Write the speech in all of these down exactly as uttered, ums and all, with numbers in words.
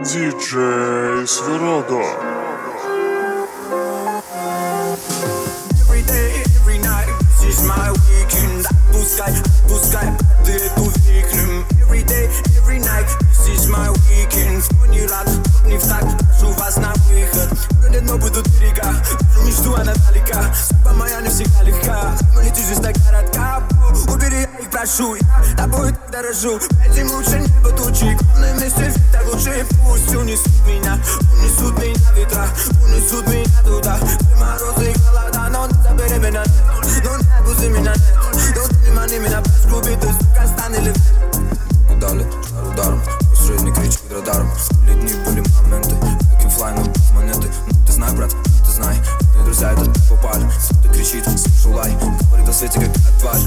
диджей Свирода. Every day, every night, this is my weekend. Отпускай, отпускай, ты эту викнем. Every day, every night, this is my weekend. Кто не рад, тот не в такт, прошу вас на выход. Вроде дно будут берега, вижу мечту, она далека. Судьба моя не всегда легка, но летишь жизнь так коротка. Убери, я их прошу, я тобой так дорожу. Этим лучше небо тучи, главное вместе всегда лучше. Пусть унесут меня, унесут меня ветра, унесут меня туда, где морозы и холода. Но не забери меня, но не отпусти меня, но ты не мани меня, пачку битый, сука, стань или дали, жар ударом, посредник кричит радаром. Летние были моменты, как инфлай, но без монеты. Ну ты знай, брат, ты знай, твои друзья это так попали. Кто-то кричит, слышу лай, говорит о свете, как тварь.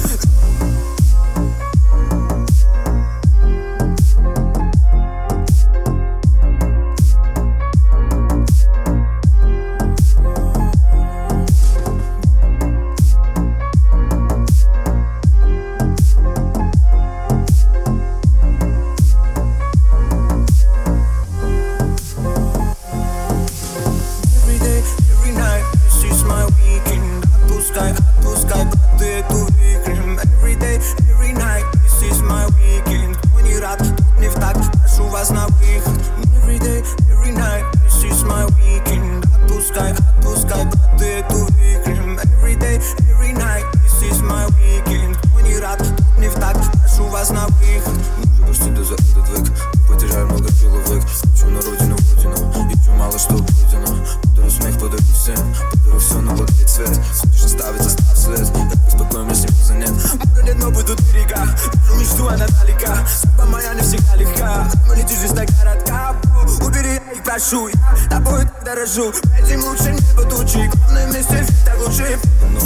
Этим лучше небо тучи, главное вместе всегда лучше.